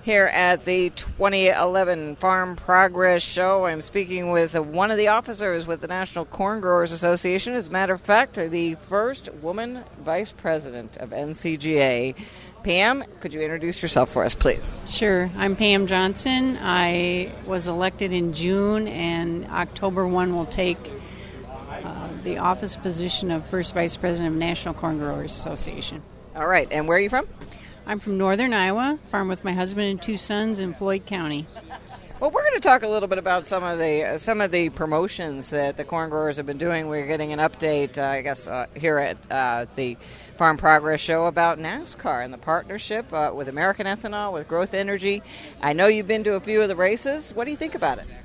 here at the 2011 Farm Progress Show. I'm speaking with one of the officers with the National Corn Growers Association. As a matter of fact, the first woman vice president of NCGA. Pam, could you introduce yourself for us, please? Sure. I'm Pam Johnson. I was elected in June, and October 1 will take the office position of first vice president of National Corn Growers Association. All right. And where are you from? I'm from northern Iowa, farm with my husband and 2 sons in Floyd County. Well, we're going to talk a little bit about some of the promotions that the corn growers have been doing. We're getting an update, here at the Farm Progress Show about NASCAR and the partnership with American Ethanol, with Growth Energy. I know you've been to a few of the races. What do you think about it?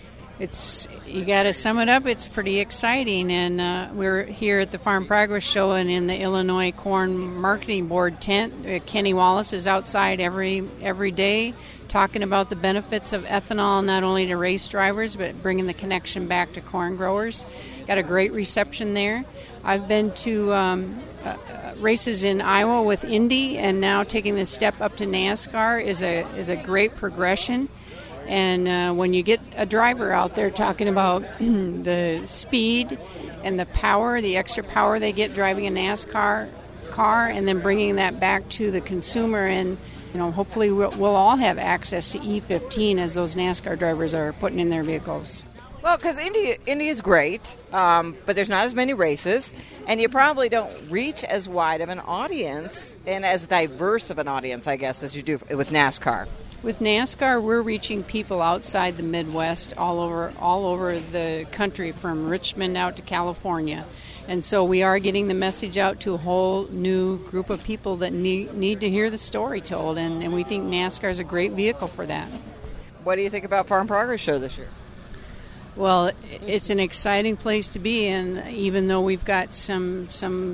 You got to sum it up. It's pretty exciting, and we're here at the Farm Progress Show and in the Illinois Corn Marketing Board tent. Kenny Wallace is outside every day talking about the benefits of ethanol, not only to race drivers, but bringing the connection back to corn growers. Got a great reception there. I've been to races in Iowa with Indy, and now taking the step up to NASCAR is a great progression. And when you get a driver out there talking about the speed and the power, the extra power they get driving a NASCAR car, and then bringing that back to the consumer, and hopefully we'll all have access to E15 as those NASCAR drivers are putting in their vehicles. Well, because Indy is great, but there's not as many races, and you probably don't reach as wide of an audience and as diverse of an audience, I guess, as you do with NASCAR. With NASCAR, we're reaching people outside the Midwest, all over the country, from Richmond out to California. And so we are getting the message out to a whole new group of people that need to hear the story told, and we think NASCAR is a great vehicle for that. What do you think about Farm Progress Show this year? Well, it's an exciting place to be, and even though we've got some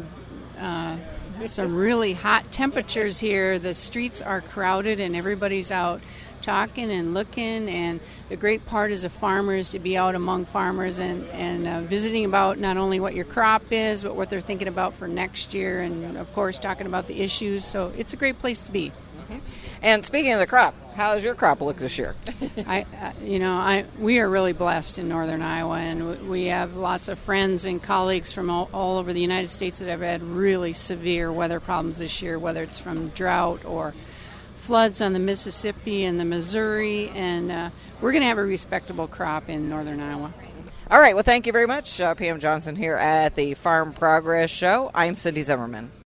really hot temperatures here, the streets are crowded and everybody's out talking and looking, and the great part as a farmer is to be out among farmers and visiting about not only what your crop is, but what they're thinking about for next year, and of course talking about the issues. So it's a great place to be. And speaking of the crop, how does your crop look this year? We are really blessed in northern Iowa, and we have lots of friends and colleagues from all over the United States that have had really severe weather problems this year, whether it's from drought or floods on the Mississippi and the Missouri, and we're going to have a respectable crop in northern Iowa. All right, well, thank you very much, Pam Johnson here at the Farm Progress Show. I'm Cindy Zimmerman.